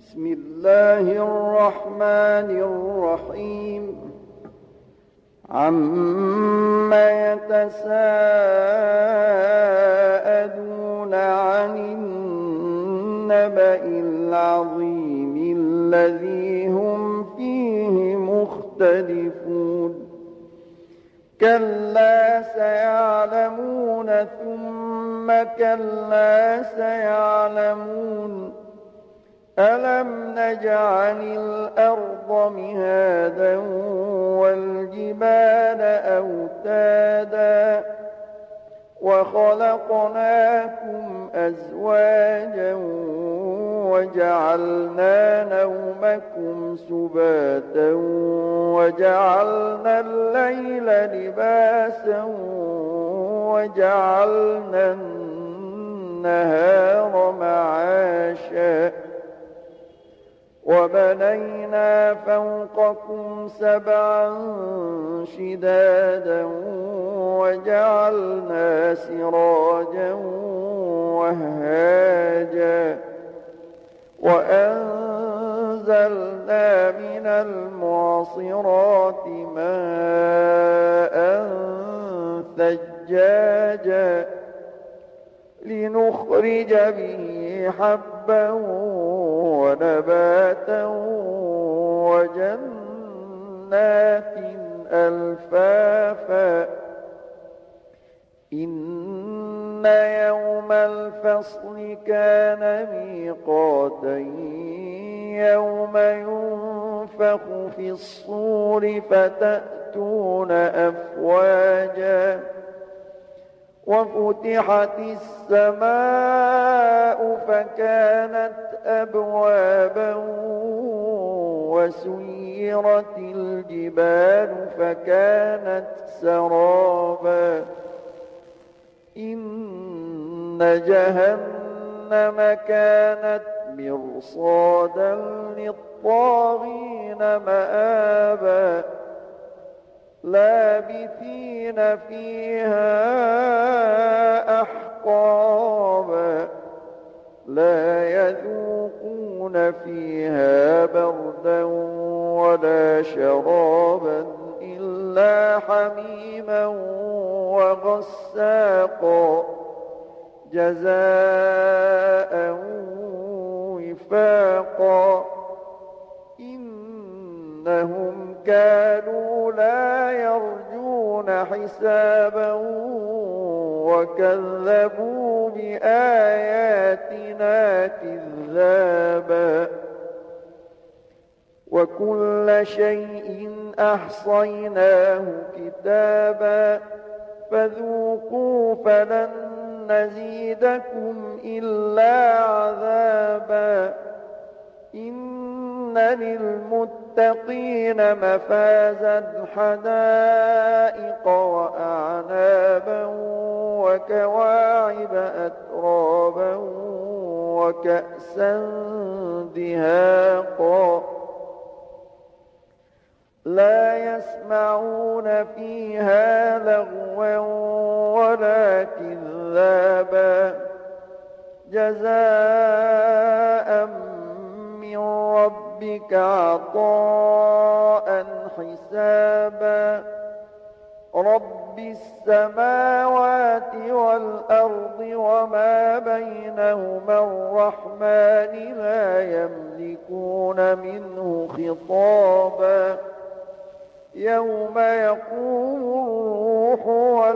بسم الله الرحمن الرحيم. عما يتساءلون عن النبأ العظيم الذي هم فيه مختلفون. كلا سيعلمون ثم كلا سيعلمون. ألم نجعل الأرض مهادا والجبال أوتادا وخلقناكم أزواجا وجعلنا نومكم سباتا وجعلنا الليل لباسا وجعلنا النهار معاشا وبنينا فوقكم سبعا شدادا وجعلنا سراجا وهاجا وأنزلنا من المعصرات ماء ثجاجا لنخرج به حبا ونباتا وجنات ألفافا إن يوم الفصل كان ميقاتا يوم ينفخ في الصور فتأتون أفواجا وفتحت السماء فكانت أبوابا وسيرت الجبال فكانت سرابا إن جهنم كانت مرصادا للطاغين مآبا لابثين فيها أحقابا لا يذوقون فيها بردا ولا شرابا إلا حميما وغساقا جزاء وفاقا إنهم كانوا لا يرجون حسابا وكذبوا بآياتنا كذابا وكل شيء أحصيناه كتابا فذوقوا فلن نزيدكم إلا عذابا إن للمتقين مفازا حدائق وأعنابا وكواعب أترابا وكأسا دهاقا لا يسمعون فيها لغوا ولا كذابا جزاء من ربك عطاء حسابا رب السماوات والأرض وما بينهما الرحمن لا يملكون منه خطابا يوم يقوم الروح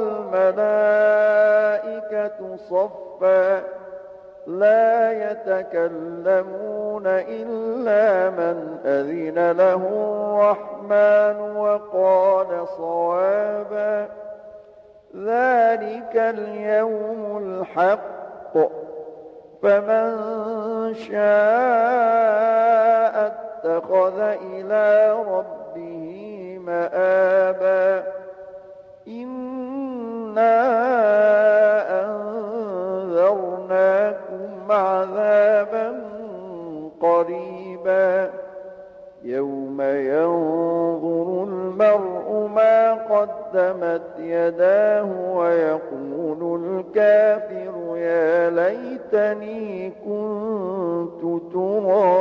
والملائكة صفا لا يتكلمون إلا من أذن له الرحمن وقال صوابا ذلك اليوم الحق فمن شاء اتخذ إلى ربه مآبا إنا أنذرناكم عذابا قريبا يوم ينظر المرء ما قدمت يداه ويقول الكافر يا ليتني كنت ترابا